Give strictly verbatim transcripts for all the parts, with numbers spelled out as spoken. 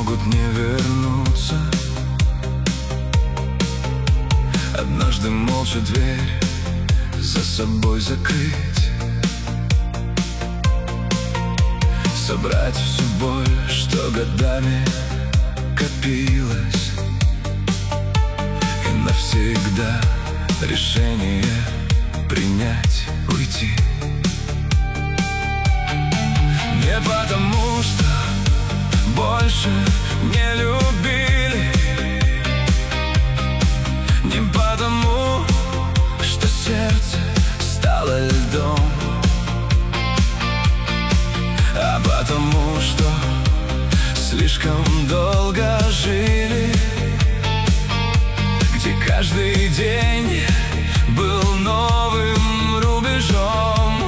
могут не вернуться. Однажды молча дверь за собой закрыть, собрать всю боль, что годами копилась, и навсегда решение принять, уйти. Не потому, что больше не любили, не потому, что сердце стало льдом, а потому, что слишком долго жили, где каждый день был новым рубежом.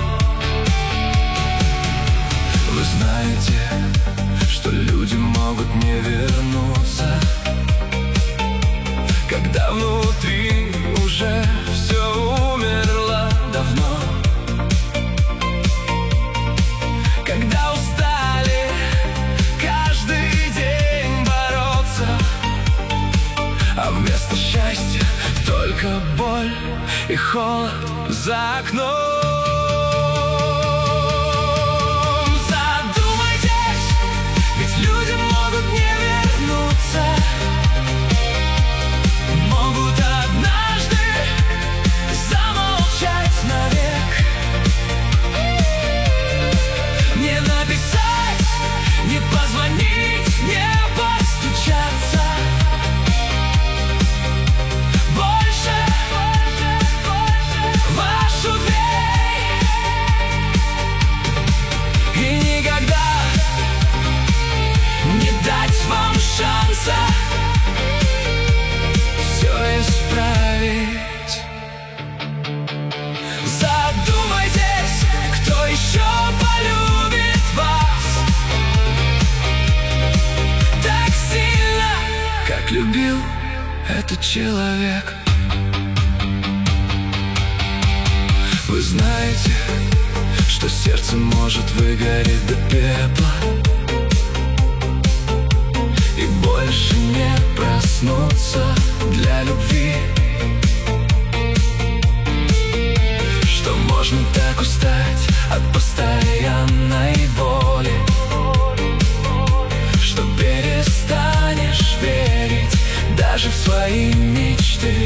Вы знаете, что люди могут не вернуться, когда внутри уже все умерло давно, когда устали каждый день бороться, а вместо счастья только боль и холод за окном. Все исправить. Задумайтесь, кто еще полюбит вас так сильно, как любил этот человек. Вы знаете, что сердце может выгореть до пепла и больше не проснуться для любви, что можно так устать от постоянной боли, что перестанешь верить даже в свои мечты,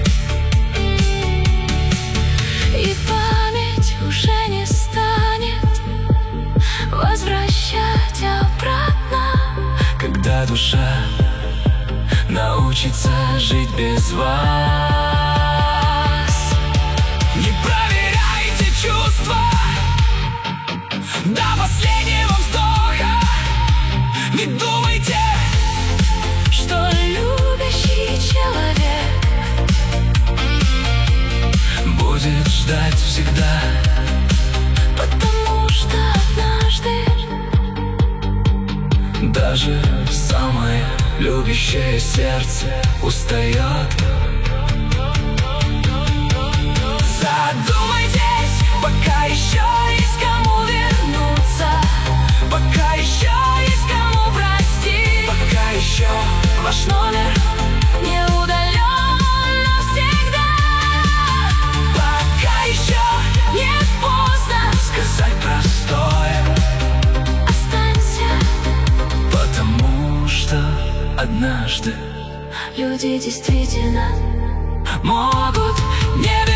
и память уже не станет возвращать обратно, когда душа научится жить без вас. Не проверяйте чувства до последнего вздоха. Не думайте, что любящий человек будет ждать всегда, потому что однажды даже самое любящее сердце устает. Задумайтесь, пока еще есть кому вернуться, пока еще есть кому простить, пока еще ваш номер не удален навсегда, пока еще не поздно сказать простое, останься, потому что однажды люди действительно могут не вернуться.